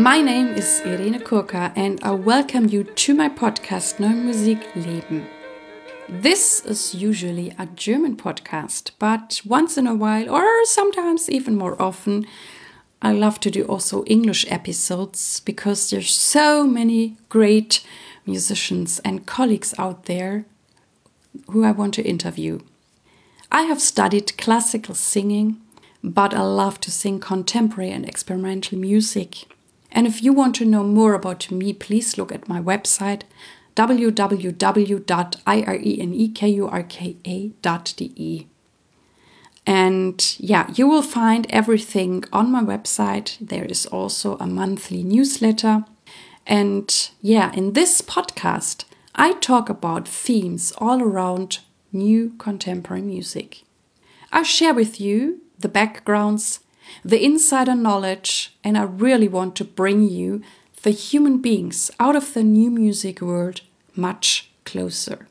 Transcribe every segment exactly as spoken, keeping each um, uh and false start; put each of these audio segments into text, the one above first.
My name is Irene Kurka and I welcome you to my podcast Neue Musik Leben. This is usually a German podcast, but once in a while, or sometimes even more often, I love to do also English episodes because there's so many great musicians and colleagues out there who I want to interview. I have studied classical singing, but I love to sing contemporary and experimental music. And if you want to know more about me, please look at my website w w w dot irenekurka dot d e. And yeah, you will find everything on my website. There is also a monthly newsletter. And yeah, in this podcast, I talk about themes all around new contemporary music. I share with you the backgrounds, the insider knowledge, and I really want to bring you the human beings out of the new music world much closer.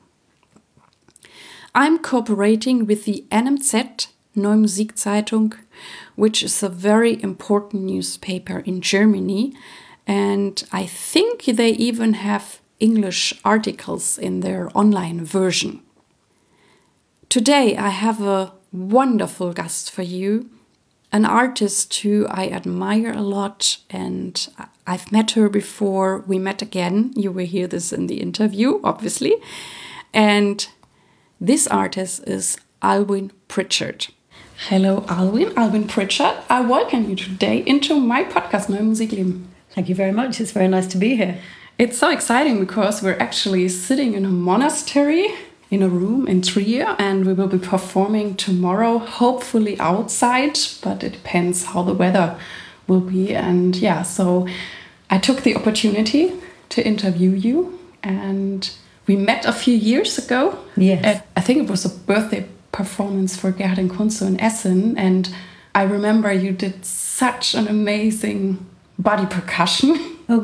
I'm cooperating with the N M Z, Neue Musikzeitung, which is a very important newspaper in Germany, and I think they even have English articles in their online version. Today I have a wonderful guest for you, an artist who I admire a lot, and I've met her before. We met again. You will hear this in the interview, obviously. And this artist is Alwyn Pritchard. Hello, Alwyn. Alwyn Pritchard. I welcome you today into my podcast, Neue Musik Leben. Thank you very much. It's very nice to be here. It's so exciting because we're actually sitting in a monastery in a room in Trier, and we will be performing tomorrow, hopefully outside, but it depends how the weather will be. And yeah, so I took the opportunity to interview you, and we met a few years ago. Yes. At, I think it was a birthday performance for Gerhard and Kunze in Essen, and I remember you did such an amazing body percussion.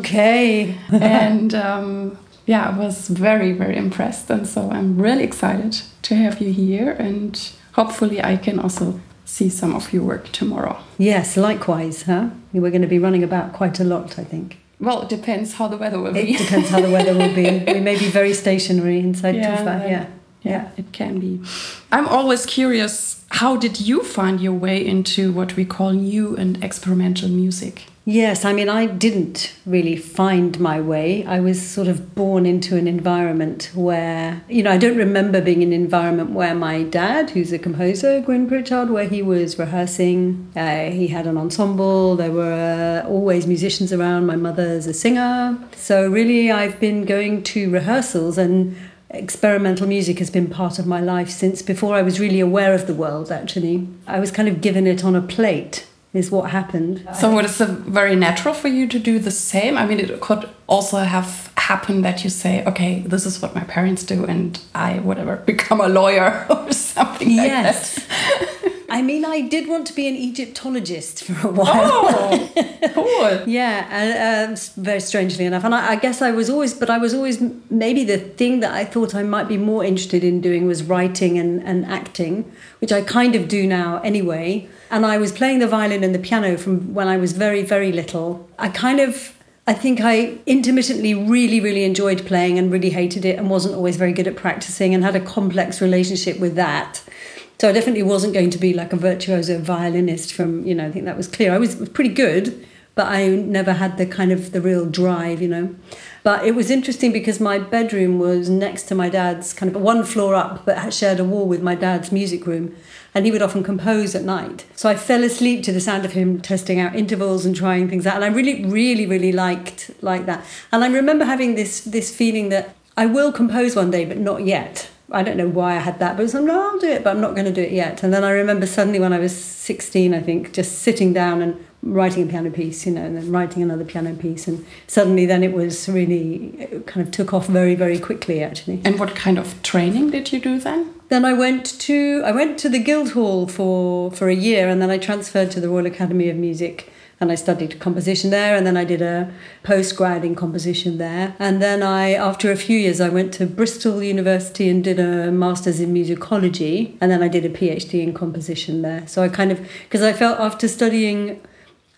Okay. and um, yeah, I was very, very impressed. And so I'm really excited to have you here. And hopefully I can also see some of your work tomorrow. Yes, likewise, huh? We're going to be running about quite a lot, I think. Well, it depends how the weather will be. It depends how the weather will be. We may be very stationary inside yeah, Tufa, yeah. Yeah, yeah, it can be. I'm always curious, how did you find your way into what we call new and experimental music? Yes, I mean, I didn't really find my way. I was sort of born into an environment where, you know, I don't remember being in an environment where my dad, who's a composer, Gwyn Pritchard, where he was rehearsing. Uh, he had an ensemble. There were uh, always musicians around. My mother's a singer. So really, I've been going to rehearsals, and experimental music has been part of my life since before I was really aware of the world, actually. I was kind of given it on a plate, is what happened. So what is it very natural for you to do the same? I mean, it could also have happened that you say, okay, this is what my parents do, and I, whatever, become a lawyer or something like yes. that. I mean, I did want to be an Egyptologist for a while. Oh, cool. Yeah, and, uh, very strangely enough. And I, I guess I was always, but I was always, maybe the thing that I thought I might be more interested in doing was writing and, and acting, which I kind of do now anyway. And I was playing the violin and the piano from when I was very, very little. I kind of, I think I intermittently really, really enjoyed playing and really hated it and wasn't always very good at practicing and had a complex relationship with that. So I definitely wasn't going to be like a virtuoso violinist from, you know, I think that was clear. I was pretty good, but I never had the kind of the real drive, you know. But it was interesting because my bedroom was next to my dad's, kind of one floor up, but shared a wall with my dad's music room. And he would often compose at night. So I fell asleep to the sound of him testing out intervals and trying things out. And I really, really, really liked like that. And I remember having this this feeling that I will compose one day, but not yet. I don't know why I had that, but I was like, no, I'll do it, but I'm not going to do it yet. And then I remember suddenly when I was sixteen, I think, just sitting down and writing a piano piece, you know, and then writing another piano piece. And suddenly then it was really, it kind of took off very, very quickly, actually. And what kind of training did you do then? Then I went to I went to the Guildhall for, for a year, and then I transferred to the Royal Academy of Music, and I studied composition there, and then I did a postgrad in composition there. And then I, after a few years, I went to Bristol University and did a master's in musicology, and then I did a PhD in composition there. So I kind of, because I felt after studying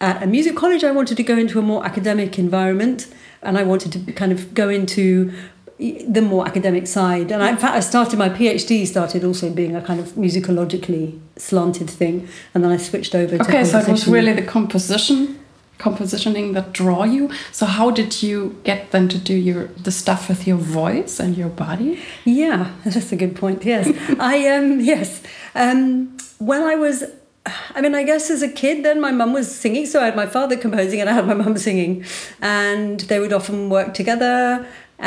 at a music college, I wanted to go into a more academic environment, and I wanted to kind of go into the more academic side. And I, in fact, I started my PhD started also being a kind of musicologically slanted thing, and then I switched over to okay. So it was really the composition, compositioning that draw you. So how did you get then to do your the stuff with your voice and your body? Yeah, that's a good point. Yes, I um yes um when I was. I mean, I guess as a kid, then my mum was singing. So I had my father composing and I had my mum singing. And they would often work together.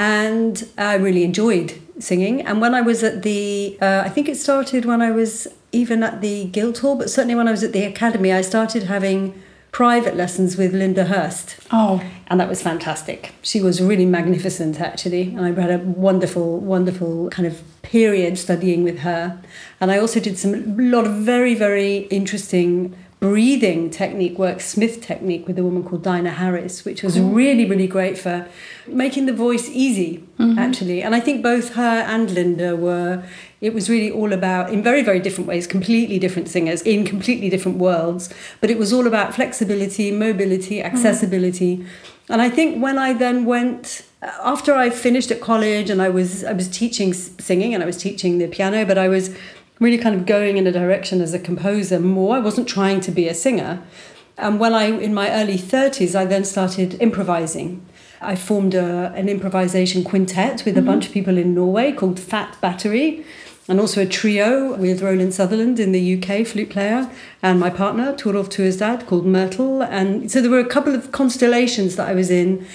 And I really enjoyed singing. And when I was at the, uh, I think it started when I was even at the Guildhall, but certainly when I was at the Academy, I started having private lessons with Linda Hurst. Oh. And that was fantastic. She was really magnificent, actually. And I had a wonderful, wonderful kind of period studying with her. And I also did some, a lot of very, very interesting breathing technique work, Smith technique, with a woman called Dinah Harris, which was cool. really, really great for making the voice easy, mm-hmm. actually. And I think both her and Linda were, it was really all about, in very, very different ways, completely different singers in completely different worlds, but it was all about flexibility, mobility, accessibility. Mm-hmm. And I think when I then went, after I finished at college and I was I was teaching singing and I was teaching the piano, but I was really kind of going in a direction as a composer more. I wasn't trying to be a singer. And when I, in my early thirties, I then started improvising. I formed a, an improvisation quintet with a mm-hmm. bunch of people in Norway called Fat Battery, and also a trio with Roland Sutherland in the U K, flute player, and my partner, Torolf Tuesdad, called Myrtle. And so there were a couple of constellations that I was in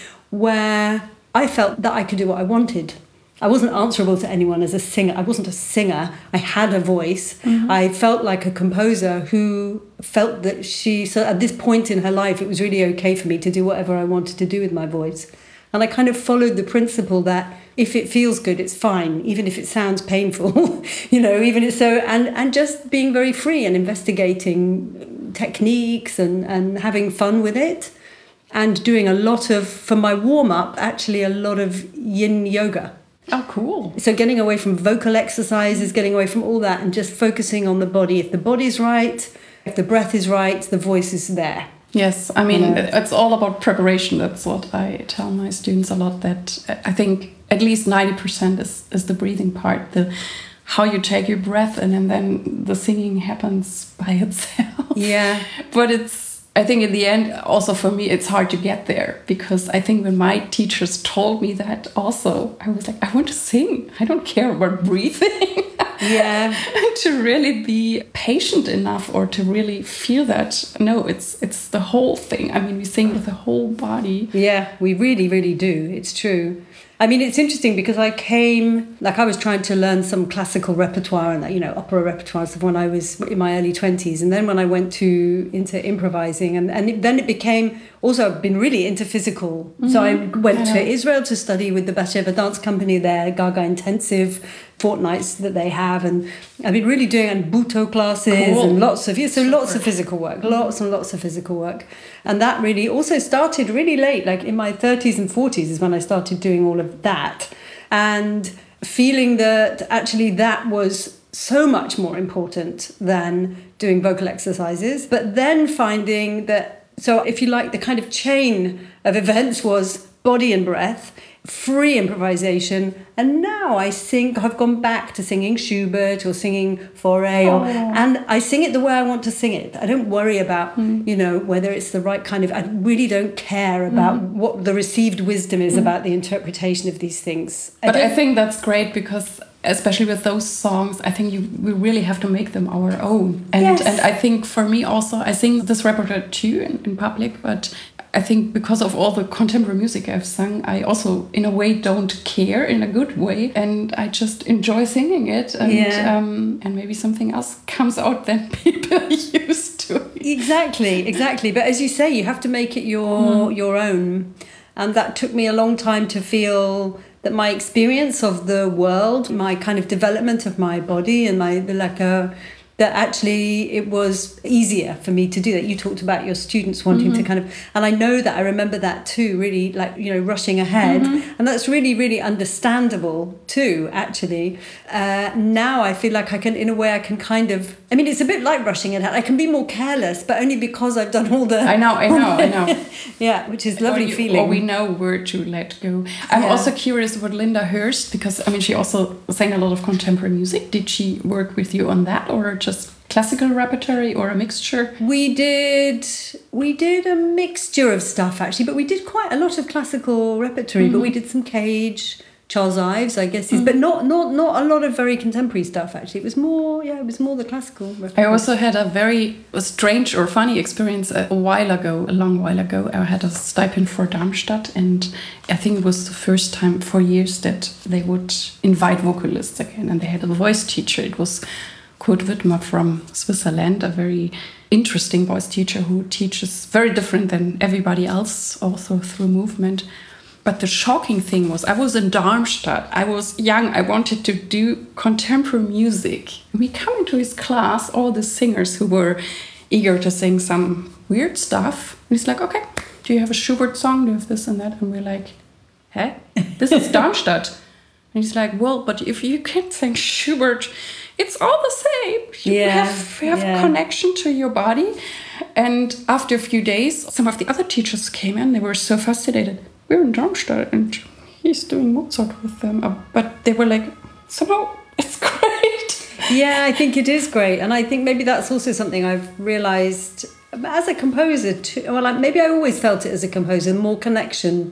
where I felt that I could do what I wanted. I wasn't answerable to anyone as a singer. I wasn't a singer. I had a voice. Mm-hmm. I felt like a composer who felt that she, so at this point in her life, it was really okay for me to do whatever I wanted to do with my voice. And I kind of followed the principle that if it feels good, it's fine, even if it sounds painful, you know, even if so, and, and just being very free and investigating techniques and, and having fun with it. And doing a lot of, for my warm-up, actually a lot of yin yoga. Oh, cool. So getting away from vocal exercises, getting away from all that and just focusing on the body. If the body's right, if the breath is right, the voice is there. Yes, I mean, yeah. It's all about preparation. That's what I tell my students a lot, that I think at least ninety percent is, is the breathing part, the how you take your breath in, and then the singing happens by itself. Yeah. But it's, I think in the end, also for me, it's hard to get there, because I think when my teachers told me that also, I was like, I want to sing. I don't care about breathing. Yeah. To really be patient enough, or to really feel that, no, it's it's the whole thing. I mean, we sing with the whole body. Yeah, we really, really do. It's true. I mean, it's interesting because I came, like I was trying to learn some classical repertoire and, you know, opera repertoire stuff when I was in my early twenties. And then when I went to into improvising, and, and then it became, also I've been really into physical. Mm-hmm. So I went yeah. to Israel to study with the Batsheva Dance Company there, Gaga Intensive fortnights that they have. And I've been really doing and Buto classes cool. and lots of, yeah, so lots of physical work, lots and lots of physical work. And that really also started really late, like in my thirties and forties is when I started doing all of that, and feeling that actually that was so much more important than doing vocal exercises. But then finding that, so if you like, the kind of chain of events was body and breath, free improvisation, and now I sing, I've gone back to singing Schubert or singing Fauré, or, and I sing it the way I want to sing it. I don't worry about, mm. you know, whether it's the right kind of, I really don't care about mm. what the received wisdom is mm. about the interpretation of these things. But I, I think that's great, because especially with those songs, I think you we really have to make them our own. And yes. and I think for me also, I sing this repertoire too in, in public, but I think because of all the contemporary music I've sung, I also, in a way, don't care in a good way, and I just enjoy singing it, and yeah. um, and maybe something else comes out than people used to. Exactly, exactly. But as you say, you have to make it your mm. your own, and that took me a long time to feel that my experience of the world, my kind of development of my body, and my like a. that actually it was easier for me to do that. You talked about your students wanting mm-hmm. to kind of, and I know that I remember that too, really like, you know, rushing ahead. Mm-hmm. And that's really, really understandable too, actually. Uh, now I feel like I can, in a way, I can kind of, I mean, it's a bit like rushing ahead. I can be more careless, but only because I've done all the... I know, I know, I know. Yeah, which is lovely or you, feeling. Or we know where to let go. I'm yeah. also curious about Linda Hurst, because, I mean, she also sang a lot of contemporary music. Did she work with you on that, or just classical repertory, or a mixture? We did we did a mixture of stuff actually, but we did quite a lot of classical repertory. Mm-hmm. But we did some Cage, Charles Ives, I guess, mm-hmm. but not not not a lot of very contemporary stuff actually. It was more yeah, it was more the classical repertory. I also had a very a strange or funny experience a, a while ago, a long while ago. I had a stipend for Darmstadt, and I think it was the first time for years that they would invite vocalists again, and they had a voice teacher. It was Kurt Wittmer from Switzerland, a very interesting voice teacher who teaches very different than everybody else, also through movement. But the shocking thing was, I was in Darmstadt, I was young, I wanted to do contemporary music. We come into his class, all the singers who were eager to sing some weird stuff. And he's like, okay, do you have a Schubert song? Do you have this and that? And we're like, hey, this is Darmstadt. And he's like, well, but if you can't sing Schubert, it's all the same. You yeah, have, you have yeah. a connection to your body. And after a few days, some of the other teachers came in. They were so fascinated. We're in Darmstadt and he's doing Mozart with them. But they were like, somehow it's great. Yeah, I think it is great. And I think maybe that's also something I've realised as a composer too. Well, like maybe I always felt it as a composer, more connection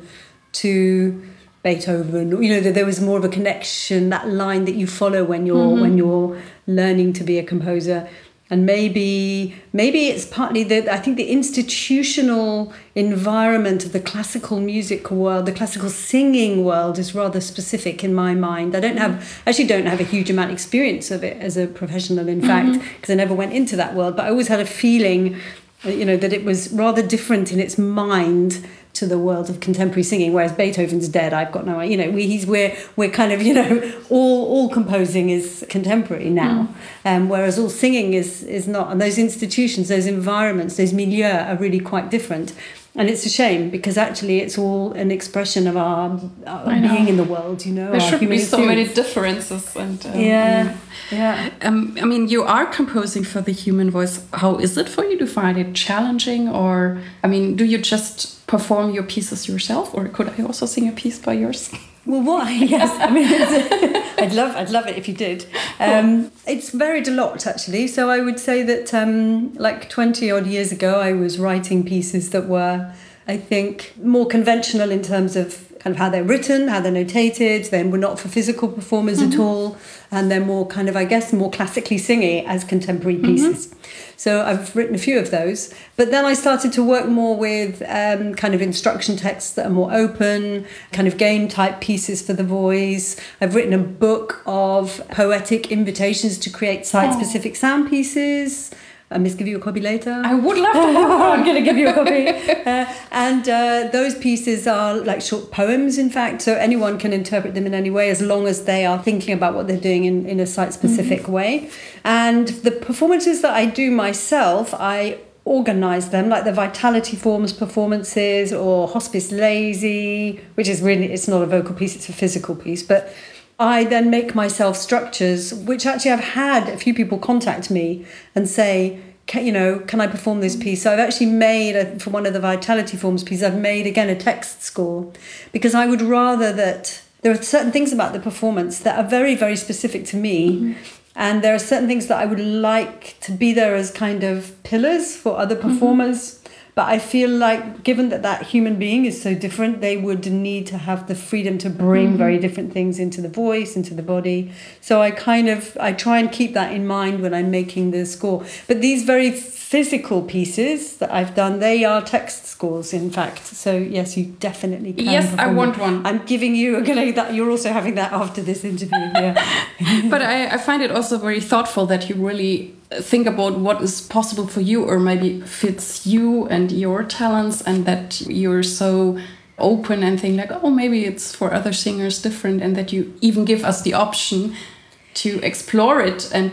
to Beethoven, you know, that there was more of a connection, that line that you follow when you're mm-hmm. when you're learning to be a composer. And maybe maybe it's partly that I think the institutional environment of the classical music world, the classical singing world, is rather specific in my mind. I don't have actually don't have a huge amount of experience of it as a professional, in fact, because mm-hmm. I never went into that world. But I always had a feeling, you know, that it was rather different in its mind to the world of contemporary singing, whereas Beethoven's dead. I've got no, you know, we he's we're we're kind of, you know, all all composing is contemporary now, mm. um, whereas all singing is is not. And those institutions, those environments, those milieux are really quite different. And it's a shame because actually it's all an expression of our, our being in the world, you know. There should be experience. so many differences. And um, yeah, yeah. Um, I mean, you are composing for the human voice. How is it for you? Do you find it challenging, or I mean, do you just perform your pieces yourself, or could I also sing a piece by yours? Well, what? Yes, I mean, it's, I'd love, I'd love it if you did. Um, it's varied a lot, actually. So I would say that, um, like twenty odd years ago, I was writing pieces that were, I think, more conventional in terms of kind of how they're written, how they're notated. Then were not for physical performers mm-hmm. at all, and they're more kind of, I guess, more classically singy as contemporary pieces. Mm-hmm. So I've written a few of those. But then I started to work more with um, kind of instruction texts that are more open, kind of game type pieces for the voice. I've written a book of poetic invitations to create site-specific sound pieces. I must give you a copy later. I would love to have one. I'm going to give you a copy. Uh, and uh, those pieces are like short poems, in fact, so anyone can interpret them in any way as long as they are thinking about what they're doing in, in a site-specific mm-hmm. way. And the performances that I do myself, I organise them, like the Vitality Forms performances or Hospice Lazy, which is really, it's not a vocal piece, it's a physical piece, but I then make myself structures, which actually I've had a few people contact me and say, can, you know, can I perform this piece? So I've actually made, a, for one of the Vitality Forms pieces, I've made, again, a text score, because I would rather that, there are certain things about the performance that are very, very specific to me, mm-hmm. and there are certain things that I would like to be there as kind of pillars for other performers. Mm-hmm. But I feel like, given that that human being is so different, they would need to have the freedom to bring mm-hmm. very different things into the voice, into the body. So I kind of, I try and keep that in mind when I'm making the score. But these very physical pieces that I've done, they are text scores, in fact. So yes, you definitely can. Yes, I want them. one. I'm giving you, okay, that you're also having that after this interview. Yeah. But I, I find it also very thoughtful that you really think about what is possible for you, or maybe fits you and your talents, and that you're so open and think like, oh, maybe it's for other singers different, and that you even give us the option to explore it and to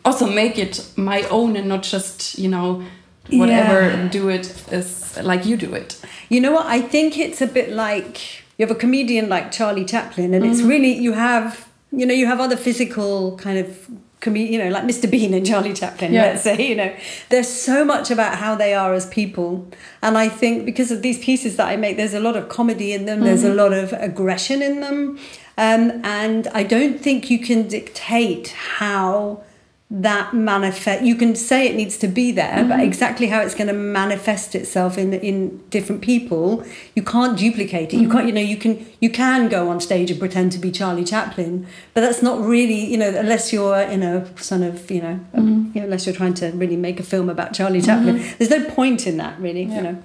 also make it my own and not just, you know, whatever, yeah. do it as like you do it. You know what? I think it's a bit like you have a comedian like Charlie Chaplin, and mm-hmm. it's really, you have, you know, you have other physical kind of, com- you know, like Mister Bean and Charlie Chaplin, yes. let's say, you know, there's so much about how they are as people. And I think because of these pieces that I make, there's a lot of comedy in them, mm-hmm. there's a lot of aggression in them. Um, and I don't think you can dictate how that manifest. You can say it needs to be there, mm-hmm. but exactly how it's going to manifest itself in in different people, you can't duplicate it. Mm-hmm. You can't, you know, you can you can go on stage and pretend to be Charlie Chaplin, but that's not really, you know, unless you're, you know, sort of, you know, mm-hmm. you know, unless you're trying to really make a film about Charlie Chaplin. Mm-hmm. There's no point in that, really, yeah. you know.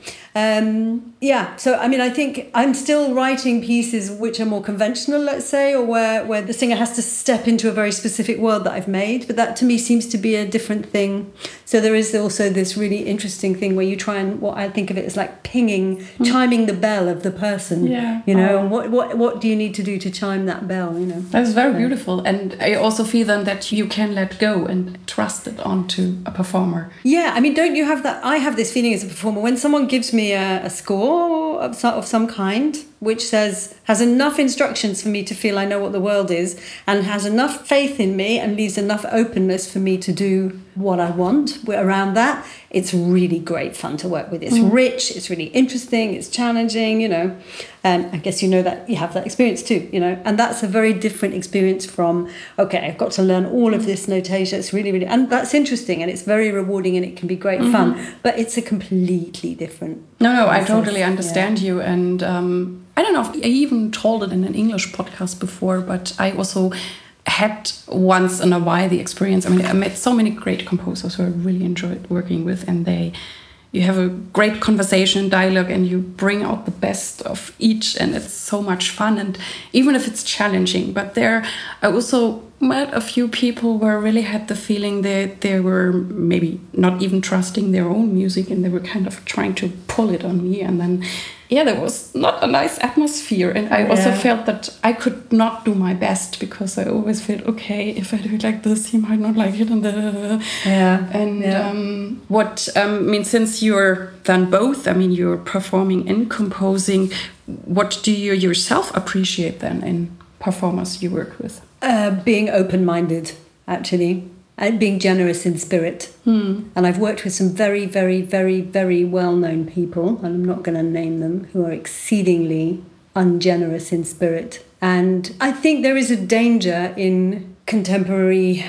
Um, yeah. So I mean, I think I'm still writing pieces which are more conventional, let's say, or where where the singer has to step into a very specific world that I've made. But that to me seems to be a different thing. So there is also this really interesting thing where you try and, what I think of it as like pinging, mm. chiming the bell of the person. Yeah. You know, oh. what what what do you need to do to chime that bell? You know, that's very so. beautiful. And I also feel then that you can let go and trust it onto a performer. Yeah, I mean, don't you have that? I have this feeling as a performer when someone gives me a, a score of some, of some kind, which says, has enough instructions for me to feel I know what the world is, and has enough faith in me and leaves enough openness for me to do what I want around that. It's really great fun to work with. It's mm. rich, it's really interesting, it's challenging, you know. And I guess you know that you have that experience too, you know. And that's a very different experience from, okay, I've got to learn all of this notation. It's really, really, and that's interesting and it's very rewarding and it can be great mm-hmm. fun. But it's a completely different No, no, process. I totally understand yeah. you. And um, I don't know if I even told it in an English podcast before, but I also had once in a while the experience. I mean, I met so many great composers who I really enjoyed working with, and they, you have a great conversation, dialogue, and you bring out the best of each, and it's so much fun. And even if it's challenging, but there, I also met a few people where I really had the feeling that they were maybe not even trusting their own music, and they were kind of trying to pull it on me, and then. Yeah, there was not a nice atmosphere. And I also yeah. felt that I could not do my best because I always felt, okay, if I do it like this, he might not like it. And, the, yeah. and yeah. Um, what, um, I mean, since you're done both, I mean, you're performing and composing, what do you yourself appreciate then in performers you work with? Uh, being open-minded, actually. And being generous in spirit. Hmm. And I've worked with some very, very, very, very well-known people, and I'm not going to name them, who are exceedingly ungenerous in spirit. And I think there is a danger in contemporary,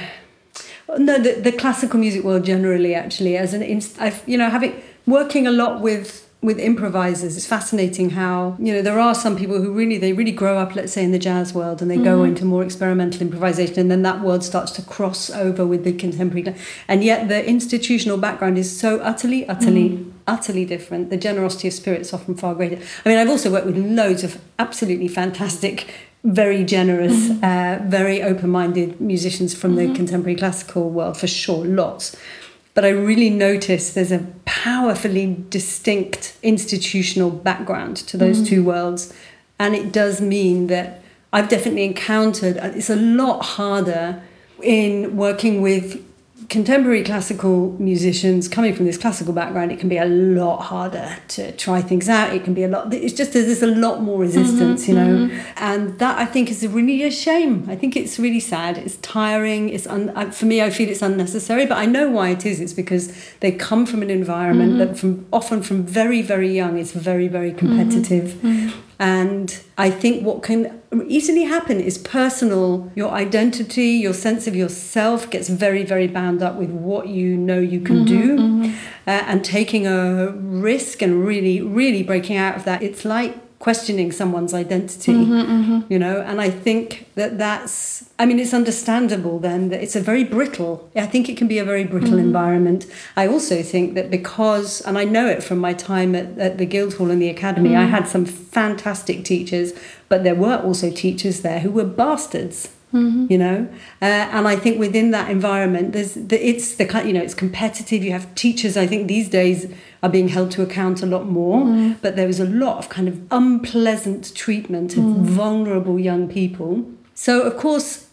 no, the, the classical music world generally, actually, as an, I've, you know, having working a lot with with improvisers, it's fascinating how, you know, there are some people who really, they really grow up, let's say, in the jazz world, and they mm-hmm. go into more experimental improvisation, and then that world starts to cross over with the contemporary. And yet the institutional background is so utterly, utterly, mm. utterly different. The generosity of spirit is often far greater. I mean, I've also worked with loads of absolutely fantastic, very generous, mm-hmm. uh, very open-minded musicians from mm-hmm. the contemporary classical world, for sure, lots. But I really notice there's a powerfully distinct institutional background to those mm. two worlds. And it does mean that I've definitely encountered, it's a lot harder in working with contemporary classical musicians coming from this classical background. It can be a lot harder to try things out. It can be a lot, it's just there's a lot more resistance, mm-hmm, you know, mm-hmm. and that I think is really a shame. I think it's really sad. It's tiring. It's un, for me, I feel it's unnecessary, but I know why it is. It's because they come from an environment mm-hmm. that from often from very, very young, it's very, very competitive. Mm-hmm. Mm-hmm. And I think what can easily happen is personal, your identity, your sense of yourself gets very, very bound up with what you know you can mm-hmm, do. Mm-hmm. Uh, and taking a risk and really, really breaking out of that, it's like questioning someone's identity, mm-hmm, mm-hmm. you know, and I think that that's, I mean, it's understandable then that it's a very brittle, I think it can be a very brittle mm-hmm. environment. I also think that because, and I know it from my time at, at the Guildhall and the Academy, mm-hmm. I had some fantastic teachers, but there were also teachers there who were bastards. Mm-hmm. You know, uh, and I think within that environment, there's the, it's the you know it's competitive. You have teachers. I think these days are being held to account a lot more, mm. but there was a lot of kind of unpleasant treatment of mm. vulnerable young people. So of course,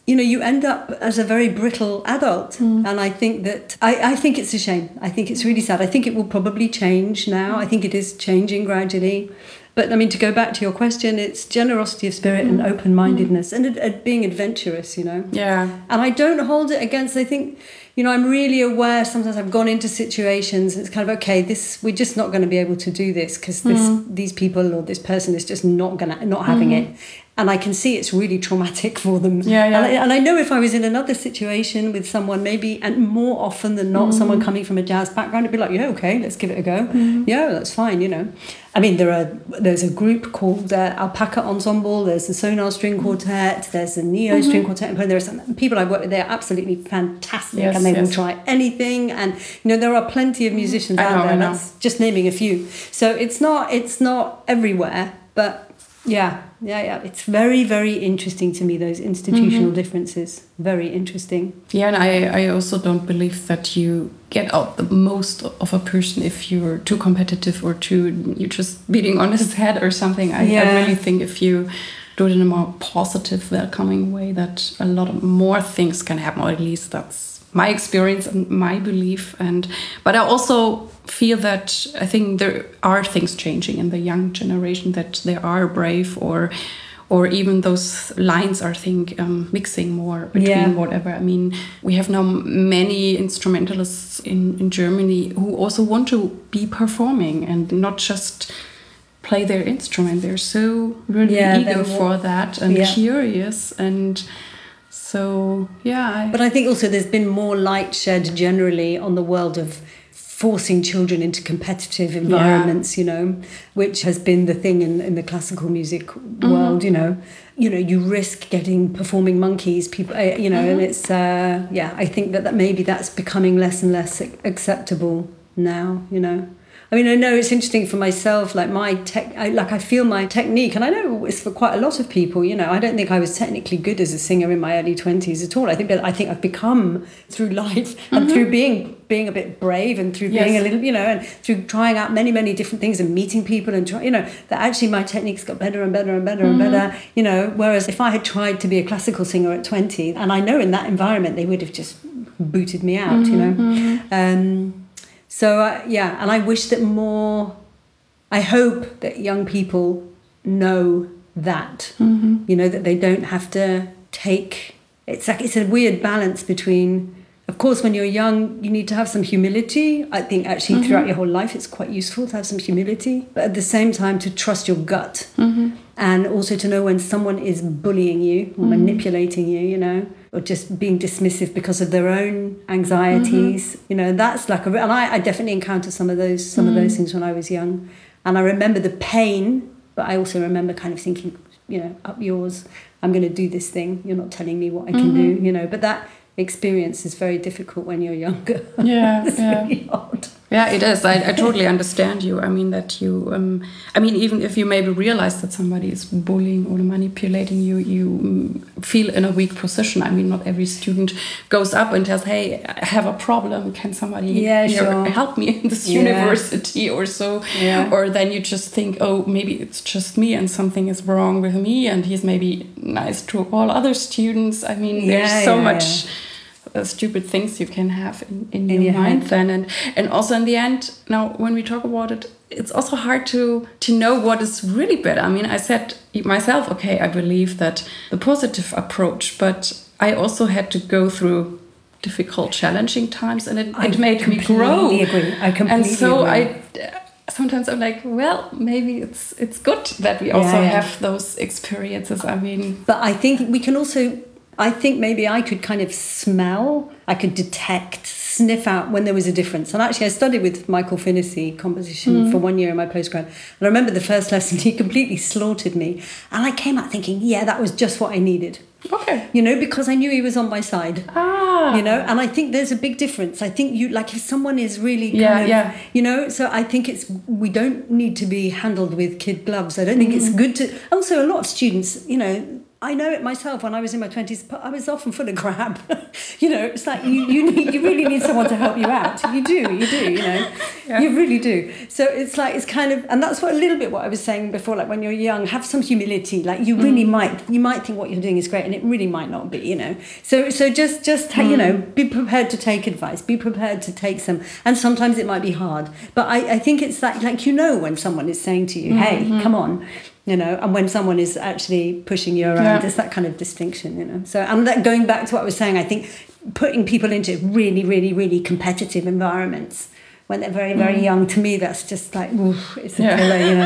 you know, you end up as a very brittle adult. Mm. And I think that, I, I think it's a shame. I think it's really sad. I think it will probably change now. I think it is changing gradually. But I mean, to go back to your question, it's generosity of spirit mm. and open-mindedness mm. and uh, being adventurous, you know. Yeah. And I don't hold it against, I think, you know, I'm really aware sometimes I've gone into situations and it's kind of, okay, this, we're just not going to be able to do this because this mm. these people or this person is just not gonna not having mm. it. And I can see it's really traumatic for them. Yeah, yeah. And, I, and I know if I was in another situation with someone, maybe, and more often than not, mm. someone coming from a jazz background, it'd be like, yeah, okay, let's give it a go. Mm. Yeah, that's fine, you know. I mean, there are there's a group called uh, Alpaca Ensemble, there's the Sonar String Quartet, there's the Neo mm-hmm. String Quartet, and there are some people I've worked with, they're absolutely fantastic, yes, and they yes. will try anything. And, you know, there are plenty of musicians I out know, there, I know. that's just naming a few. So it's not it's not everywhere, but yeah, yeah, yeah. It's very, very interesting to me, those institutional mm-hmm. differences. Very interesting. Yeah, and I, I also don't believe that you get out the most of a person if you're too competitive or too, you're just beating on his head or something. I, yeah. I really think if you do it in a more positive, welcoming way, that a lot of more things can happen, or at least that's my experience and my belief. And but I also feel that I think there are things changing in the young generation, that they are brave, or or even those lines are, I think, um, mixing more between yeah. whatever. I mean, we have now many instrumentalists in, in Germany who also want to be performing and not just play their instrument. They're so really yeah, eager for that and yeah. curious, and so yeah. I, but I think also there's been more light shed generally on the world of forcing children into competitive environments, yeah. you know, which has been the thing in, in the classical music world, mm-hmm. you know. You know, you risk getting performing monkeys, people, uh, you know, mm-hmm. and it's, uh, yeah, I think that, that maybe that's becoming less and less acceptable now, you know. I mean, I know it's interesting for myself, like my tech, I, like I feel my technique, and I know it's for quite a lot of people, you know, I don't think I was technically good as a singer in my early twenties at all. I think that I think I've become through life mm-hmm. and through being being a bit brave and through being yes. a little, you know, and through trying out many, many different things and meeting people and, try, you know, that actually my techniques got better and better and better mm-hmm. and better, you know, whereas if I had tried to be a classical singer at twenty, and I know in that environment they would have just booted me out, mm-hmm. you know. Mm-hmm. Um, So, uh, yeah, and I wish that more, I hope that young people know that, mm-hmm. you know, that they don't have to take, it's like, it's a weird balance between, of course, when you're young, you need to have some humility. I think actually mm-hmm. throughout your whole life, it's quite useful to have some humility, but at the same time to trust your gut mm-hmm. and also to know when someone is bullying you or mm-hmm. manipulating you, you know, or just being dismissive because of their own anxieties, mm-hmm. you know, that's like a, and I, I definitely encountered some of those, some mm-hmm. of those things when I was young. And I remember the pain, but I also remember kind of thinking, you know, up yours, I'm going to do this thing. You're not telling me what I can mm-hmm. do, you know, but that experience is very difficult when you're younger. Yeah, it's yeah. really hard. Yeah, it is. I, I totally understand you. I mean, that you, um, I mean, even if you maybe realize that somebody is bullying or manipulating you, you um, feel in a weak position. I mean, not every student goes up and tells, hey, I have a problem. Can somebody yeah, here sure. help me in this yeah. university or so? Yeah. Or then you just think, oh, maybe it's just me and something is wrong with me, and he's maybe nice to all other students. I mean, yeah, there's so yeah, much... Yeah. Uh, stupid things you can have in, in, in your, your mind head. then, and and also in the end, now when we talk about it, it's also hard to to know what is really better. I mean, I said myself, okay, I believe that the positive approach, but I also had to go through difficult, challenging times, and it, it made me grow. Agree. I completely and so agree. I sometimes I'm like, well, maybe it's it's good that we also yeah, yeah. have those experiences. I mean, but I think we can also. I think maybe I could kind of smell, I could detect, sniff out when there was a difference. And actually I studied with Michael Finnessy composition mm. for one year in my postgrad. And I remember the first lesson, he completely slaughtered me. And I came out thinking, yeah, that was just what I needed. Okay. You know, because I knew he was on my side. Ah. You know, and I think there's a big difference. I think you, like if someone is really kind yeah, of, yeah. you know, so I think it's, we don't need to be handled with kid gloves. I don't think mm. it's good to, also a lot of students, you know, I know it myself. When I was in my twenties, I was often full of crap. You know, it's like you you need you really need someone to help you out. You do, you do. You know, yeah. You really do. So it's like it's kind of, and that's what a little bit what I was saying before. Like when you're young, have some humility. Like you really mm. might you might think what you're doing is great, and it really might not be. You know, so so just just mm. you know, be prepared to take advice. Be prepared to take some, and sometimes it might be hard. But I I think it's like like you know when someone is saying to you, hey, mm-hmm. come on. You know, and when someone is actually pushing you around, yeah. There's that kind of distinction, you know. So, and that going back to what I was saying, I think putting people into really, really, really competitive environments when they're very, very mm. young, to me, that's just like, oof, it's a yeah. killer, you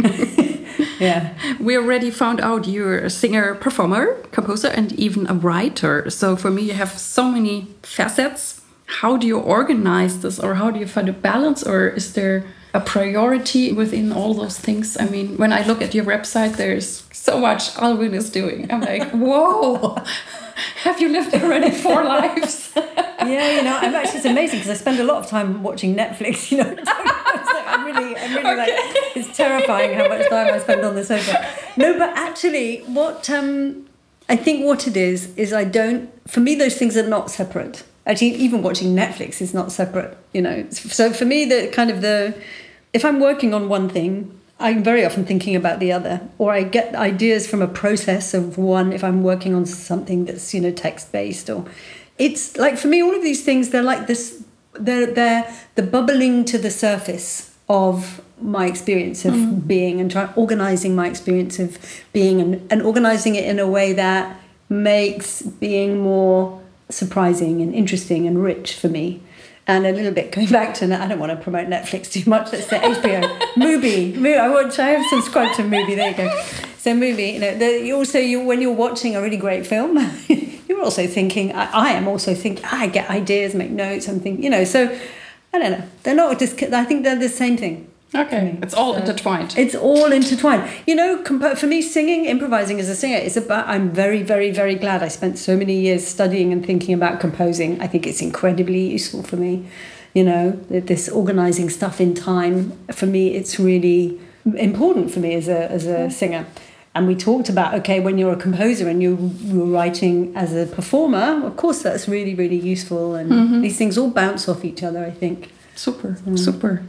know. Yeah. We already found out you're a singer, performer, composer, and even a writer. So for me, you have so many facets. How do you organize this, or how do you find a balance, or is there a priority within all those things? I mean, when I look at your website, there's so much Alwyn is doing. I'm like, whoa, have you lived already four lives? Yeah, you know, I'm actually, it's amazing because I spend a lot of time watching Netflix, you know. It's like, I'm really, I'm really okay. like, it's terrifying how much time I spend on the sofa. No, but actually, what um, I think what it is, is I don't, for me, those things are not separate. Actually, even watching Netflix is not separate, you know. So for me, the kind of the, if I'm working on one thing, I'm very often thinking about the other, or I get ideas from a process of one if I'm working on something that's, you know, text-based, or it's like, for me, all of these things, they're like this, they're, they're the bubbling to the surface of my experience of mm. being, and try, organizing my experience of being, and, and organizing it in a way that makes being more surprising and interesting and rich for me. And a little bit going back to, I don't want to promote Netflix too much, let's say H B O, Mubi, Mubi, I watch, I have subscribed to Mubi, there you go. So Mubi, you know, the, you also, you when you're watching a really great film, you're also thinking, I, I am also thinking, I get ideas, make notes, I'm thinking, you know, so, I don't know, they're not just, I think they're the same thing. Okay, it's all so intertwined. It's all intertwined. You know, comp- for me, singing, improvising as a singer, is about, I'm very, very, very glad I spent so many years studying and thinking about composing. I think it's incredibly useful for me. You know, this organising stuff in time, for me, it's really important for me as a as a singer. And we talked about, okay, when you're a composer and you're, you're writing as a performer, of course, that's really, really useful. And mm-hmm. these things all bounce off each other, I think. Super, so, super.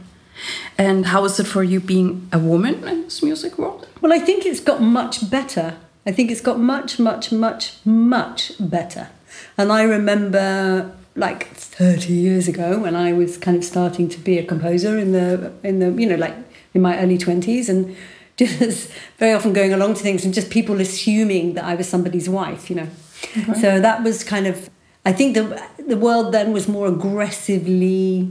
And how is it for you being a woman in this music world? Well, I think it's got much better. I think it's got much, much, much, much better. And I remember like thirty years ago when I was kind of starting to be a composer in the, in the you know, like in my early twenties, and just very often going along to things and just people assuming that I was somebody's wife, you know. Okay. So that was kind of, I think the the world then was more aggressively,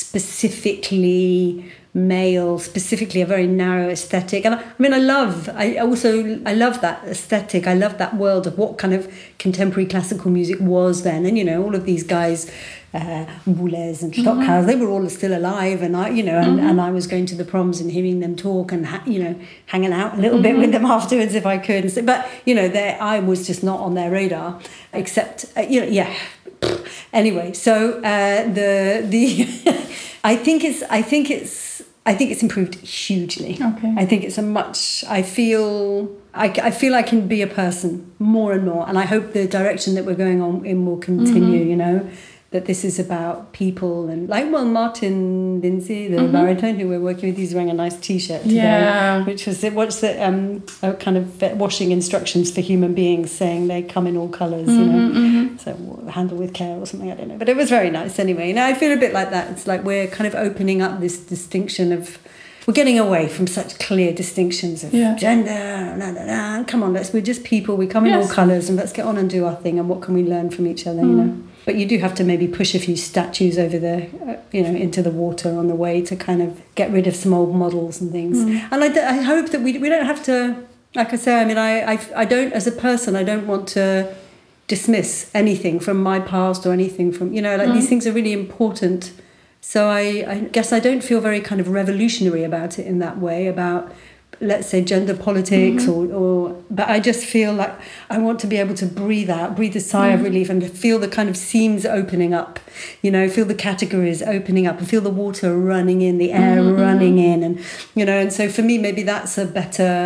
specifically male, specifically a very narrow aesthetic. And I, I mean, I love, I also, I love that aesthetic. I love that world of what kind of contemporary classical music was then. And, you know, all of these guys, uh, Boulez and Stockhausen, mm-hmm. they were all still alive. And I, you know, and, mm-hmm. and I was going to the proms and hearing them talk and, ha- you know, hanging out a little mm-hmm. bit with them afterwards if I could. And so, but, you know, I was just not on their radar, except, uh, you know, yeah. Anyway, so uh, the the I think it's I think it's I think it's improved hugely. Okay. I think it's a much. I feel I, I feel I can be a person more and more, and I hope the direction that we're going on in will continue. Mm-hmm. You know, that this is about people, and like well Martin Lindsay, the mm-hmm. baritone who we're working with, he's wearing a nice T-shirt today, yeah. which was what's the um a kind of washing instructions for human beings, saying they come in all colours. Mm-hmm, you know. Mm-hmm. So handle with care or something, I don't know. But it was very nice anyway. Now I feel a bit like that. It's like we're kind of opening up this distinction of, we're getting away from such clear distinctions of yeah. gender, nah, nah, nah. Come on, let's, we're just people, we come in yes. all colours, and let's get on and do our thing, and what can we learn from each other, mm. you know. But you do have to maybe push a few statues over the, uh, you know, into the water on the way to kind of get rid of some old models and things. Mm. And I, I hope that we we don't have to, like I say, I mean, I, I, I don't, as a person, I don't want to dismiss anything from my past or anything from, you know, like mm. these things are really important. So I, I guess I don't feel very kind of revolutionary about it in that way, about, let's say, gender politics mm-hmm. or, or, but I just feel like I want to be able to breathe out, breathe a sigh mm. of relief, and to feel the kind of seams opening up, you know, feel the categories opening up and feel the water running in, the air mm-hmm. running in. And, you know, and so for me, maybe that's a better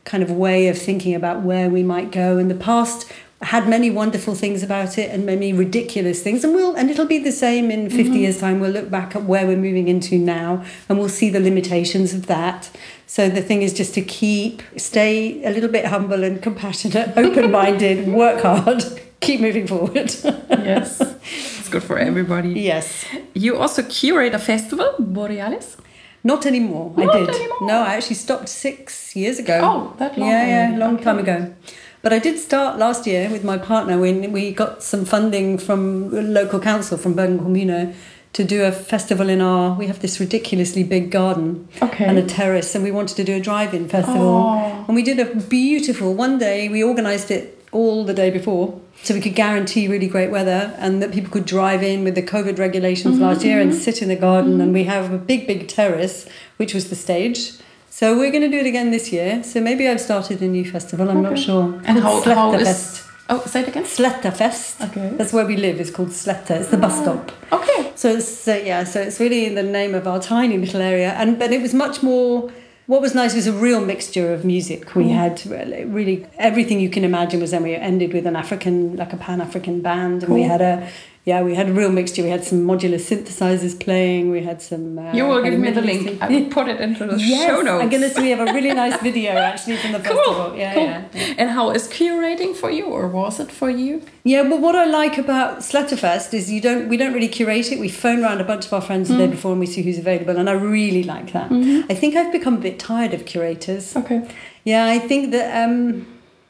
kind of way of thinking about where we might go. And the past had many wonderful things about it and many ridiculous things. And we'll and it'll be the same in fifty mm-hmm. years' time. We'll look back at where we're moving into now and we'll see the limitations of that. So the thing is just to keep, stay a little bit humble and compassionate, open-minded, work hard, keep moving forward. Yes, it's good for everybody. Yes. You also curate a festival, Borealis? Not anymore. Not I did. Anymore. No, I actually stopped six years ago. Oh, that long. Yeah, yeah, long okay. time ago. But I did start last year with my partner when we got some funding from local council, from Bergen Kommune, to do a festival in our... We have this ridiculously big garden okay. and a terrace, and we wanted to do a drive-in festival. Oh. And we did a beautiful... One day, we organised it all the day before, so we could guarantee really great weather and that people could drive in with the COVID regulations mm-hmm, last year mm-hmm. and sit in the garden. Mm-hmm. And we have a big, big terrace, which was the stage. So we're going to do it again this year. So maybe I've started a new festival. I'm okay. not sure. And how, how is... Fest. Oh, say it again? Sletterfest. Okay. That's where we live. It's called Sletta. It's the bus stop. Okay. So it's, uh, yeah, so it's really in the name of our tiny little area. And But it was much more... What was nice was a real mixture of music. We mm. had really, really... Everything you can imagine was then. We ended with an African, like a Pan-African band. And cool. we had a... Yeah, we had a real mixture. We had some modular synthesizers playing. We had some... Uh, you will give me the link. I will put it into the yes, show notes. I'm going to say we have a really nice video, actually, from the cool. festival. Yeah, cool. yeah, yeah. And how is curating for you, or was it for you? Yeah, well, what I like about Sletterfest is you don't we don't really curate it. We phone around a bunch of our friends mm. the day before and we see who's available. And I really like that. Mm-hmm. I think I've become a bit tired of curators. Okay. Yeah, I think that, um,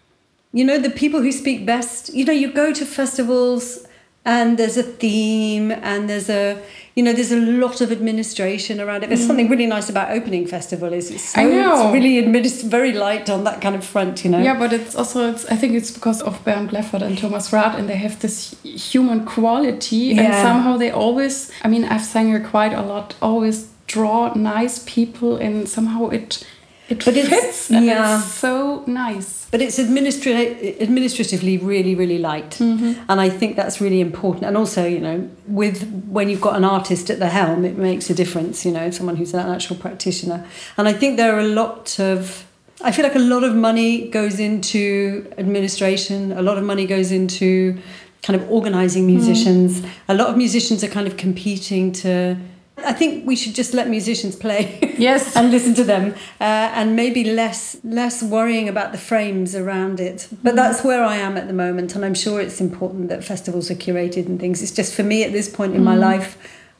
you know, the people who speak best, you know, you go to festivals... And there's a theme and there's a, you know, there's a lot of administration around it. There's mm. something really nice about opening festival is it's, so, I know. it's really administ- very light on that kind of front, you know. Yeah, but it's also, it's, I think it's because of Bernd Leffert and Thomas Rath and they have this human quality yeah. and somehow they always, I mean, I've sang here quite a lot, always draw nice people and somehow it... It but fits it's, and yeah. it's so nice. But it's administra- administratively really, really light. Mm-hmm. And I think that's really important. And also, you know, with when you've got an artist at the helm, it makes a difference, you know, someone who's an actual practitioner. And I think there are a lot of... I feel like a lot of money goes into administration. A lot of money goes into kind of organising musicians. Mm. A lot of musicians are kind of competing to... I think we should just let musicians play yes. and listen to them uh, and maybe less less worrying about the frames around it. But mm. that's where I am at the moment, and I'm sure it's important that festivals are curated and things. It's just for me at this point in mm. my life,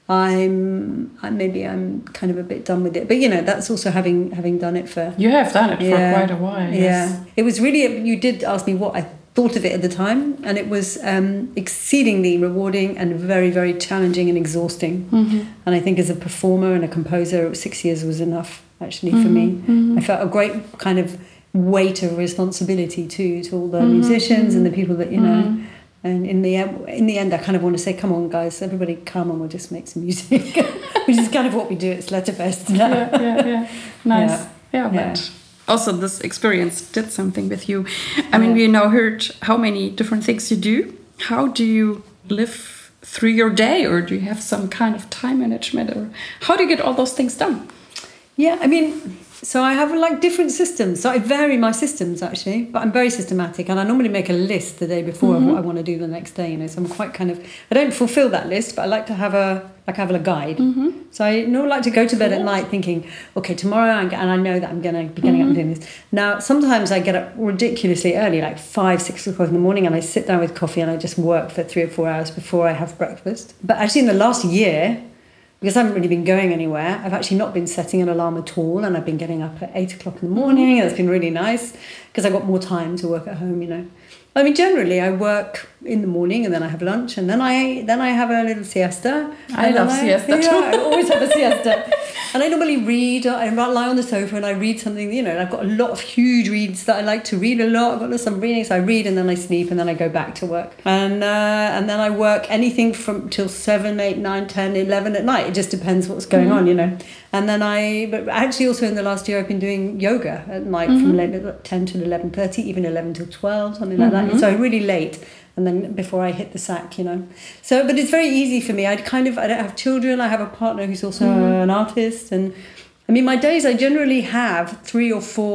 I'm I, maybe I'm kind of a bit done with it. But, you know, that's also having having done it for... You have done it yeah, for quite a while. Yes. Yeah. It was really... You did ask me what I thought of it at the time, and it was um, exceedingly rewarding and very, very challenging and exhausting. Mm-hmm. And I think as a performer and a composer, six years was enough, actually, mm-hmm. for me. Mm-hmm. I felt a great kind of weight of responsibility, too, to all the mm-hmm. musicians and the people that, you know... Mm-hmm. And in the end, in the end, I kind of want to say, come on, guys, everybody come and we'll just make some music, which is kind of what we do at Sletterfest. Yeah, yeah, yeah. Nice. Yeah, yeah, yeah. But also this experience did something with you. I mean, yeah. we now heard how many different things you do. How do you live through your day, or do you have some kind of time management, or how do you get all those things done? Yeah, I mean... So I have like different systems. So I vary my systems actually, but I'm very systematic, and I normally make a list the day before mm-hmm. of what I want to do the next day. You know, so I'm quite kind of I don't fulfil that list, but I like to have a like have a guide. Mm-hmm. So I normally like to go to bed at night thinking, okay, tomorrow I'm and I know that I'm going to be getting mm-hmm. up and doing this. Now sometimes I get up ridiculously early, like five, six o'clock in the morning, and I sit down with coffee and I just work for three or four hours before I have breakfast. But actually, in the last year, because I haven't really been going anywhere, I've actually not been setting an alarm at all, and I've been getting up at eight o'clock in the morning, and it's been really nice because I've got more time to work at home, you know. I mean, generally, I work in the morning, and then I have lunch, and then I then I have a little siesta. I love I, siesta yeah, I always have a siesta. And I normally read, I lie on the sofa and I read something, you know, and I've got a lot of huge reads that I like to read a lot. I've got some readings, I read and then I sleep and then I go back to work. And uh, and then I work anything from till seven, eight, nine, ten, eleven at night. It just depends what's going mm-hmm. on, you know. And then I, but actually also in the last year I've been doing yoga at night mm-hmm. from ten till eleven thirty, even eleven till twelve, something like mm-hmm. that. So really late. And then before I hit the sack, you know. So, but it's very easy for me. I kind of, I don't have children. I have a partner who's also mm-hmm. an artist. And I mean, my days, I generally have three or four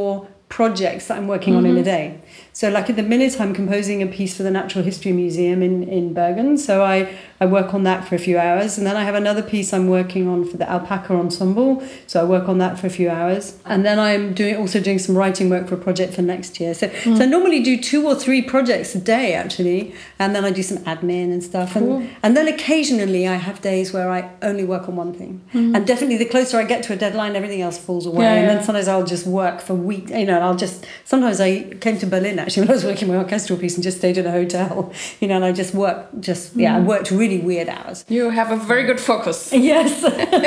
projects that I'm working mm-hmm. on in a day. So like at the minute I'm composing a piece for the Natural History Museum in, in Bergen. So I, I work on that for a few hours. And then I have another piece I'm working on for the Alpaca Ensemble. So I work on that for a few hours. And then I'm doing also doing some writing work for a project for next year. So, mm. so I normally do two or three projects a day, actually. And then I do some admin and stuff. And, cool. and then occasionally I have days where I only work on one thing. Mm. And definitely the closer I get to a deadline, everything else falls away. Yeah, and yeah. then sometimes I'll just work for weeks. You know, and I'll just... Sometimes I came to Berlin, actually, when I was working my orchestral piece and just stayed in a hotel, you know, and I just worked, just, yeah, I worked really weird hours. You have a very good focus. Yes.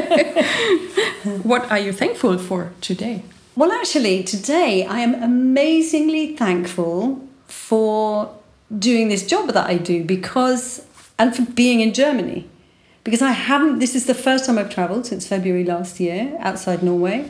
What are you thankful for today? Well, actually, today I am amazingly thankful for doing this job that I do because, and for being in Germany. Because I haven't, this is the first time I've travelled since February last year outside Norway.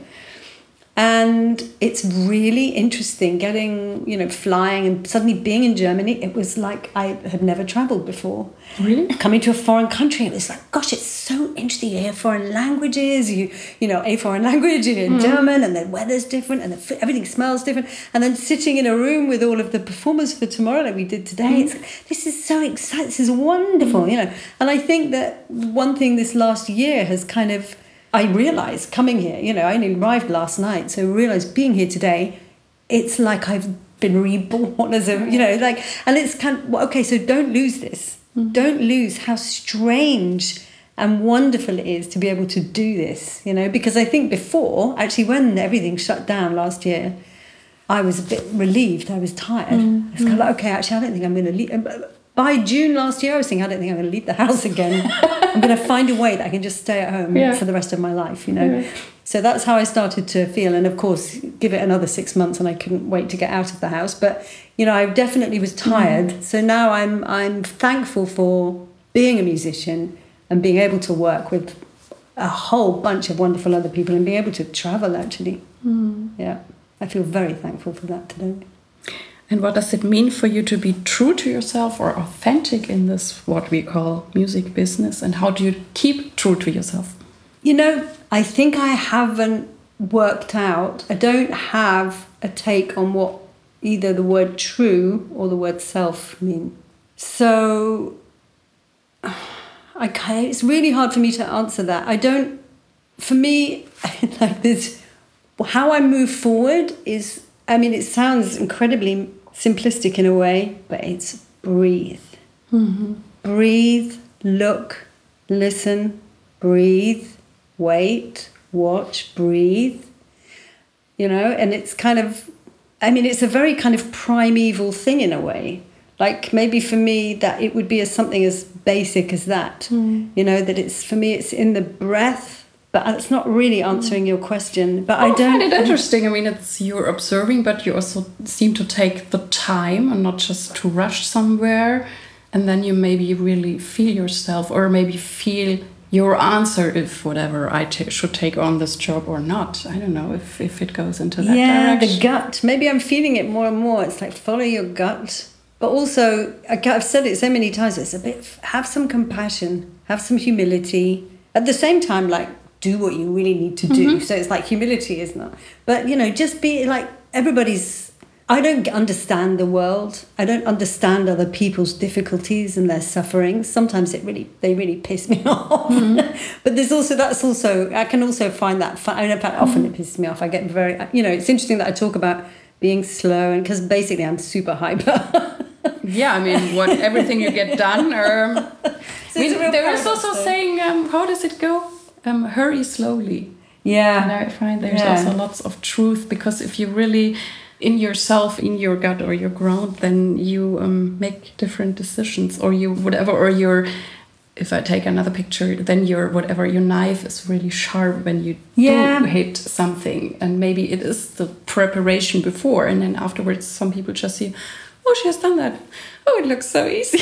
And it's really interesting getting, you know, flying and suddenly being in Germany. It was like I had never travelled before. Really? Coming to a foreign country, it was like, gosh, it's so interesting. You hear foreign languages, you you know, a foreign language, you hear mm. German, and the weather's different, and the, everything smells different. And then sitting in a room with all of the performers for tomorrow, like we did today, mm. it's like, this is so exciting. This is wonderful, mm. you know. And I think that one thing this last year has kind of, I realised coming here, you know, I only arrived last night, so I realised being here today, it's like I've been reborn as a, you know, like, and it's kind of, well, okay, so don't lose this. Mm-hmm. Don't lose how strange and wonderful it is to be able to do this, you know, because I think before, actually when everything shut down last year, I was a bit relieved, I was tired. Mm-hmm. It's kind of like, okay, actually I don't think I'm going to leave. By June last year, I was thinking, I don't think I'm going to leave the house again. I'm going to find a way that I can just stay at home yeah. for the rest of my life, you know. Yeah. So that's how I started to feel. And of course, give it another six months and I couldn't wait to get out of the house. But, you know, I definitely was tired. Mm. So now I'm I'm thankful for being a musician and being able to work with a whole bunch of wonderful other people and being able to travel, actually. Mm. Yeah, I feel very thankful for that today. And what does it mean for you to be true to yourself or authentic in this, what we call music business? And how do you keep true to yourself? You know, I think I haven't worked out. I don't have a take on what either the word true or the word self mean. So I kind of, it's really hard for me to answer that. I don't, for me, like this, how I move forward is, I mean, it sounds incredibly simplistic in a way, but it's breathe. Mm-hmm. Breathe, look, listen, breathe, wait, watch, breathe. You know, and it's kind of, I mean, it's a very kind of primeval thing in a way. Like maybe for me that it would be as something as basic as that. Mm. You know, that it's, for me, it's in the breath. But it's not really answering your question. But well, I don't I find it interesting. I mean, it's you're observing, but you also seem to take the time and not just to rush somewhere. And then you maybe really feel yourself, or maybe feel your answer if whatever I t- should take on this job or not. I don't know if, if it goes into that yeah, direction. Yeah, the gut. Maybe I'm feeling it more and more. It's like follow your gut. But also, I've said it so many times. It's a bit. Have some compassion. Have some humility. At the same time, like. Do what you really need to do. Mm-hmm. So it's like humility is not. But, you know, just be like everybody's... I don't understand the world. I don't understand other people's difficulties and their sufferings. Sometimes it really, they really piss me off. Mm-hmm. But there's also, that's also, I can also find that fun. I mean, in fact, often mm-hmm. it pisses me off. I get very, you know, it's interesting that I talk about being slow and because basically I'm super hyper. Yeah, I mean, what everything you get done. Or, so I mean, there is also though. saying, um, how does it go? Um, hurry slowly. Yeah. And I find there's yeah. also lots of truth because if you really in yourself, in your gut or your ground, then you um, make different decisions or you whatever, or your, if I take another picture, then your whatever, your knife is really sharp when you yeah. do hit something. And maybe it is the preparation before and then afterwards some people just see, oh, she has done that. Oh, it looks so easy.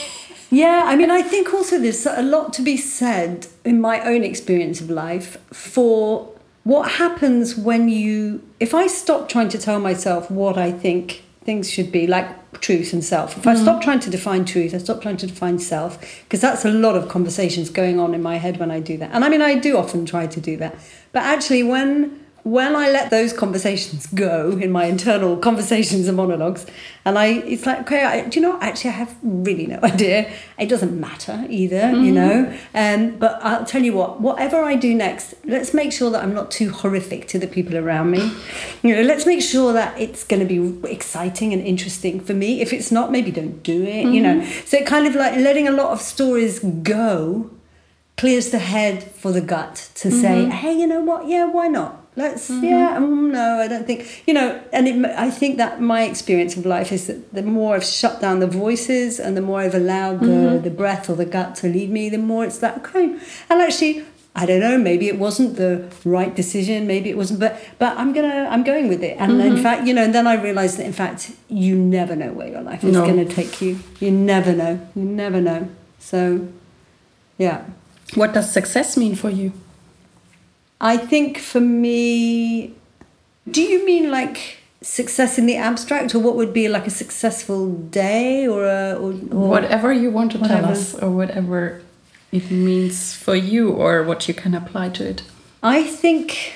Yeah, I mean, I think also there's a lot to be said in my own experience of life for what happens when you... If I stop trying to tell myself what I think things should be, like truth and self. If mm. I stop trying to define truth, I stop trying to define self, because that's a lot of conversations going on in my head when I do that. And I mean, I do often try to do that. But actually, when when I let those conversations go in my internal conversations and monologues, and I, it's like, okay, I, do you know, actually, I have really no idea. It doesn't matter either, mm-hmm. you know. Um, but I'll tell you what, whatever I do next, let's make sure that I'm not too horrific to the people around me. You know, let's make sure that it's going to be exciting and interesting for me. If it's not, maybe don't do it, mm-hmm. you know. So it kind of like letting a lot of stories go clears the head for the gut to mm-hmm. say, hey, you know what? Yeah, why not? Let's, mm-hmm. yeah, um, no, I don't think, you know, and it, I think that my experience of life is that the more I've shut down the voices and the more I've allowed the, mm-hmm. the breath or the gut to lead me, the more it's that, okay. And actually, I don't know, maybe it wasn't the right decision, maybe it wasn't, but but I'm gonna, I'm going with it. And mm-hmm. in fact, you know, and then I realized that in fact, you never know where your life is no. going to take you. You never know, you never know. So, yeah. What does success mean for you? I think for me, do you mean like success in the abstract, or what would be like a successful day, or, a, or, or whatever you want to whatever. tell us, or whatever it means for you, or what you can apply to it? I think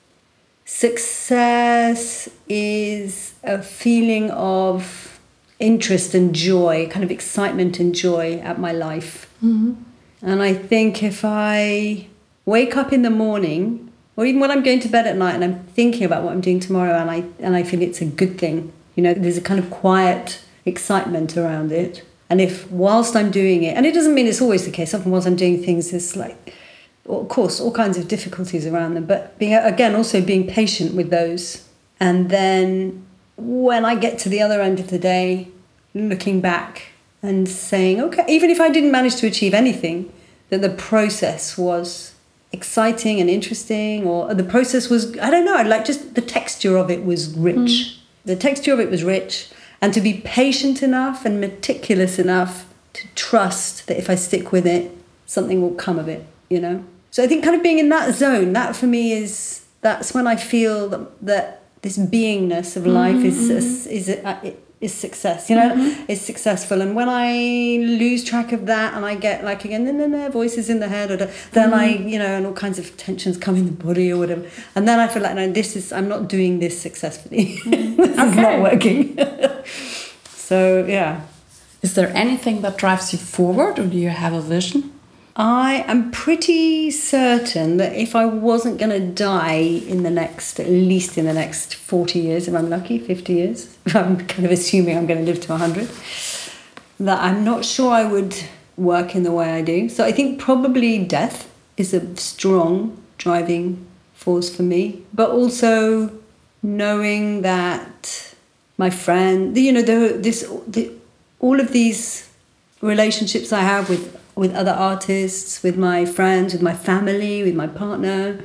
success is a feeling of interest and joy, kind of excitement and joy at my life. Mm-hmm. And I think if I wake up in the morning, or even when I'm going to bed at night and I'm thinking about what I'm doing tomorrow, and I and I feel it's a good thing, you know, there's a kind of quiet excitement around it. And if whilst I'm doing it, and it doesn't mean it's always the case, often whilst I'm doing things, there's like, of course, all kinds of difficulties around them, but being, again, also being patient with those. And then when I get to the other end of the day, looking back and saying, okay, even if I didn't manage to achieve anything, that the process was exciting and interesting, or the process was, I don't know, like just the texture of it was rich. Mm. The texture of it was rich, and to be patient enough and meticulous enough to trust that if I stick with it, something will come of it, you know? So I think kind of being in that zone, that for me is, that's when I feel that, that this beingness of life mm-hmm. is, is, is, is, is success, you know, mm-hmm. is successful. And when I lose track of that and I get like, again, then there voices in the head, or the, then mm-hmm. I, you know, and all kinds of tensions come in the body or whatever. And then I feel like, no, this is, I'm not doing this successfully. Mm-hmm. This okay. is not working. So, yeah. Is there anything that drives you forward, or do you have a vision? I am pretty certain that if I wasn't going to die in the next, at least in the next forty years, if I'm lucky, fifty years, I'm kind of assuming I'm going to live to one hundred, that I'm not sure I would work in the way I do. So I think probably death is a strong driving force for me, but also knowing that my friend, you know, the, this, the, all of these relationships I have with with other artists, with my friends, with my family, with my partner,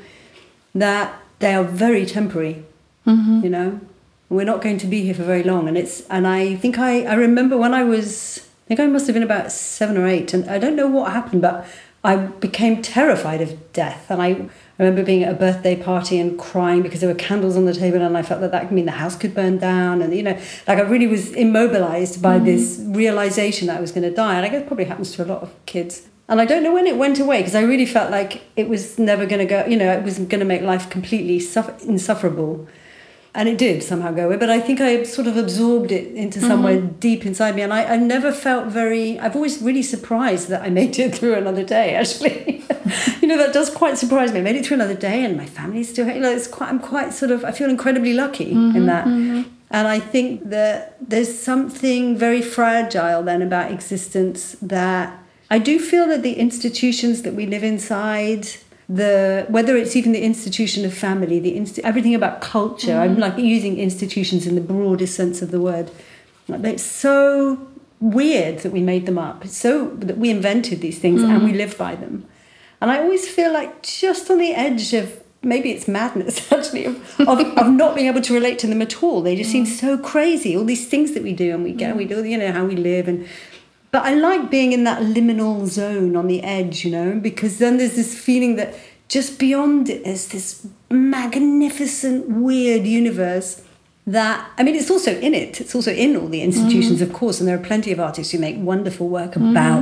that they are very temporary, mm-hmm. you know. We're not going to be here for very long. And it's and I think I, I remember when I was, I think I must have been about seven or eight, and I don't know what happened, but I became terrified of death. And I remember being at a birthday party and crying because there were candles on the table, and I felt that that could mean the house could burn down. And, you know, like I really was immobilized by mm-hmm. this realization that I was going to die. And I guess it probably happens to a lot of kids. And I don't know when it went away, because I really felt like it was never going to go, you know, it was going to make life completely suffer- insufferable. And it did somehow go away, but I think I sort of absorbed it into somewhere mm-hmm. deep inside me. And I, I never felt very, I've always really surprised that I made it through another day, actually. You know, that does quite surprise me. I made it through another day and my family's still here. You know, it's quite, I'm quite sort of, I feel incredibly lucky mm-hmm, in that. Mm-hmm. And I think that there's something very fragile then about existence, that I do feel that the institutions that we live inside, the whether it's even the institution of family, the inst- everything about culture, mm-hmm. I'm like using institutions in the broadest sense of the word. It's so weird that we made them up. It's so that we invented these things mm-hmm. and we live by them. And I always feel like just on the edge of, maybe it's madness actually, of, of, of not being able to relate to them at all. They just mm-hmm. seem so crazy, all these things that we do and we get, mm-hmm. we do, you know, how we live. And But I like being in that liminal zone on the edge, you know, because then there's this feeling that just beyond it is this magnificent, weird universe that, I mean, it's also in it. It's also in all the institutions, mm-hmm. of course, and there are plenty of artists who make wonderful work about mm-hmm.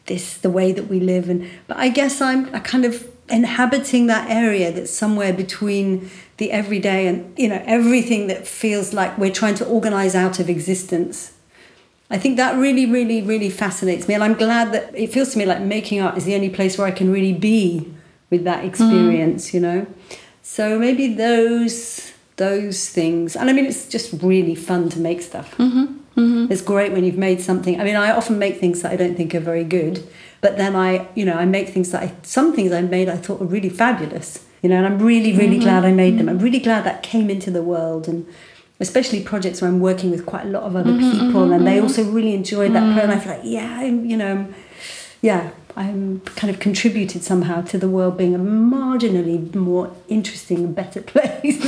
this, the way that we live. And but I guess I'm a kind of inhabiting that area that's somewhere between the everyday and, you know, everything that feels like we're trying to organize out of existence. I think that really, really, really fascinates me. And I'm glad that it feels to me like making art is the only place where I can really be with that experience, mm. you know. So maybe those those things. And I mean, it's just really fun to make stuff. Mm-hmm. Mm-hmm. It's great when you've made something. I mean, I often make things that I don't think are very good, but then I, you know, I make things that I, some things I made I thought were really fabulous, you know, and I'm really, really mm-hmm. glad I made them. I'm really glad that came into the world, and especially projects where I'm working with quite a lot of other mm-hmm, people, mm-hmm, and they mm-hmm. also really enjoyed that. Mm-hmm. And I feel like, yeah, I'm, you know, yeah, I'm kind of contributed somehow to the world being a marginally more interesting, better place.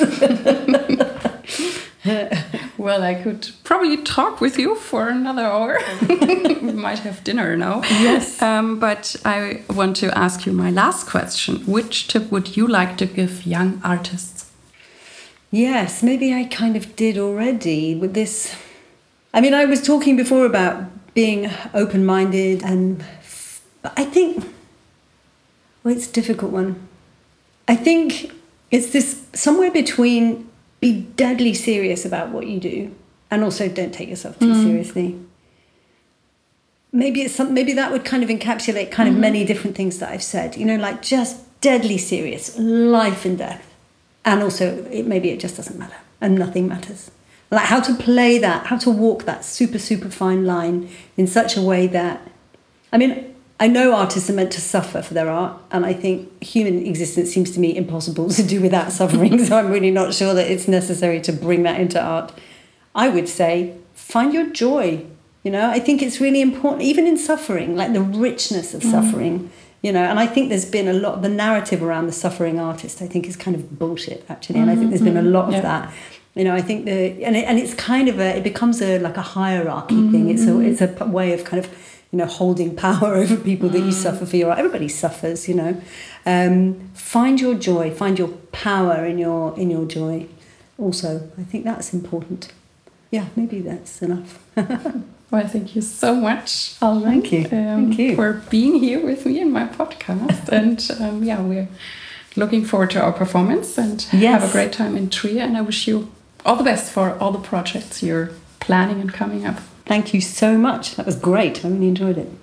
Well, I could probably talk with you for another hour. We might have dinner now. Yes. Um, but I want to ask you my last question. Which tip would you like to give young artists? Yes, maybe I kind of did already with this. I mean, I was talking before about being open-minded, and but I think, well, it's a difficult one. I think it's this somewhere between be deadly serious about what you do and also don't take yourself too mm. seriously. Maybe it's some, maybe that would kind of encapsulate kind mm-hmm. of many different things that I've said, you know, like just deadly serious, life and death. And also it, maybe it just doesn't matter and nothing matters. Like how to play that, how to walk that super, super fine line in such a way that, I mean, I know artists are meant to suffer for their art, and I think human existence seems to me impossible to do without suffering, so I'm really not sure that it's necessary to bring that into art. I would say, find your joy, you know? I think it's really important, even in suffering, like the richness of mm. suffering, you know? And I think there's been a lot, the narrative around the suffering artist, I think is kind of bullshit, actually, and mm-hmm. I think there's been a lot of yeah. that. You know, I think the, and, it, and it's kind of a, it becomes a, like a hierarchy mm-hmm. thing. It's a, it's a way of kind of, you know, holding power over people that you suffer for your art. Everybody suffers, you know. Um, find your joy, find your power in your in your joy. Also, I think that's important. Yeah, maybe that's enough. Well, thank you so much, Alwin. Thank you. Um, thank you for being here with me in my podcast. And um, yeah, we're looking forward to our performance, and yes. have a great time in Trier. And I wish you all the best for all the projects you're planning and coming up. Thank you so much. That was great. I really enjoyed it.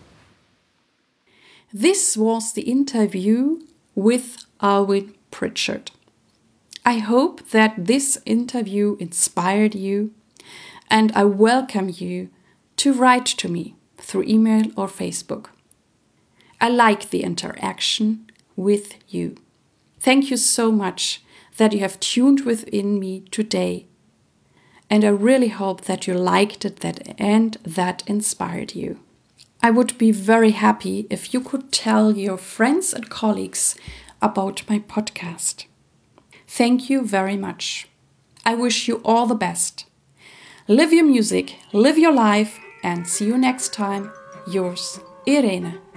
This was the interview with Alwin Pritchard. I hope that this interview inspired you, and I welcome you to write to me through email or Facebook. I like the interaction with you. Thank you so much that you have tuned within me today. And I really hope that you liked it that and that inspired you. I would be very happy if you could tell your friends and colleagues about my podcast. Thank you very much. I wish you all the best. Live your music, live your life, and see you next time. Yours, Irene.